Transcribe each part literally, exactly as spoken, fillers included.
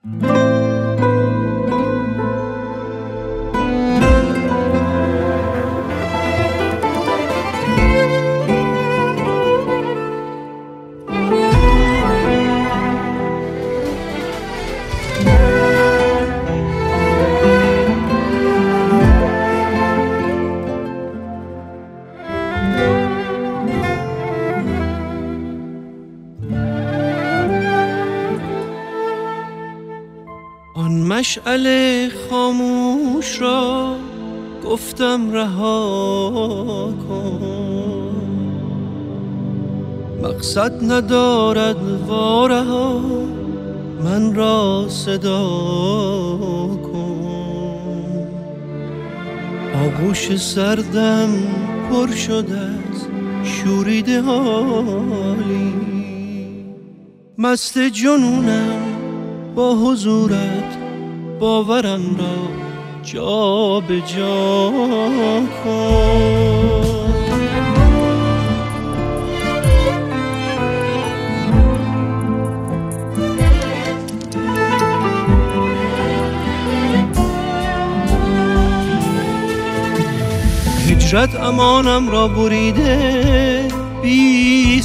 آن مشعل خاموش را گفتم رها کن، مقصد ندارد وارها من را صدا کن. آغوش سردم پر شده از شوریده حالی، مست جنونم با حضورت باورم را جا به جا کن. هجرت امانم را بریده بی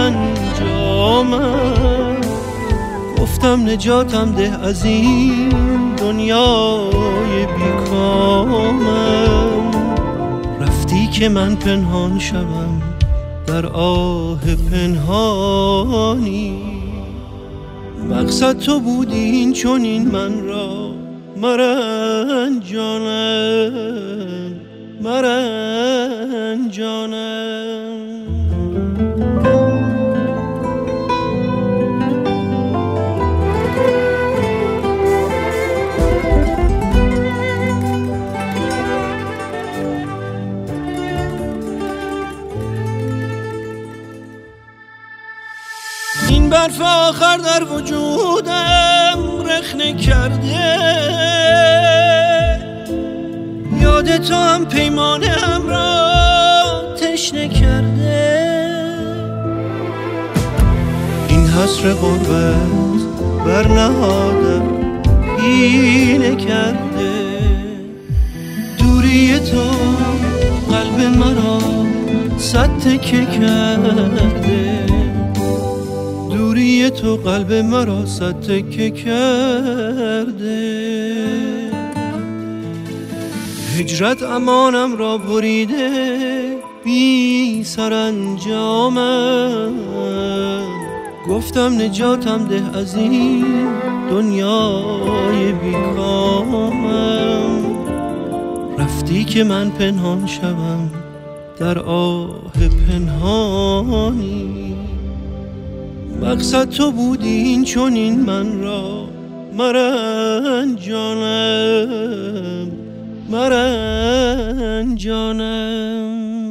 سرانجامم، گفتم نجاتم ده از این دنیای بیکامم. رفتی که من پنهان شوم در آه پنهانی، مقصد تو بودی این چنین من را مرنجانم مرنجانم. این برف آخر در وجودم رخنه کرده، یاد تو هم پیمان هم را تشنه کرده. این حسر غربت بر نهادم اینه کرده، دوری تو قلب مرا صد تکه کرده، دوری تو قلب مرا صد تکه کرده. هجرت امانم را بریده بی سرانجامم، گفتم نجاتم ده از این دنیای بیکامم. رفتی که من پنهان شوم در آه پنهانی، مقصد تو بودی این چنین من را مرنجانم مرنجانم.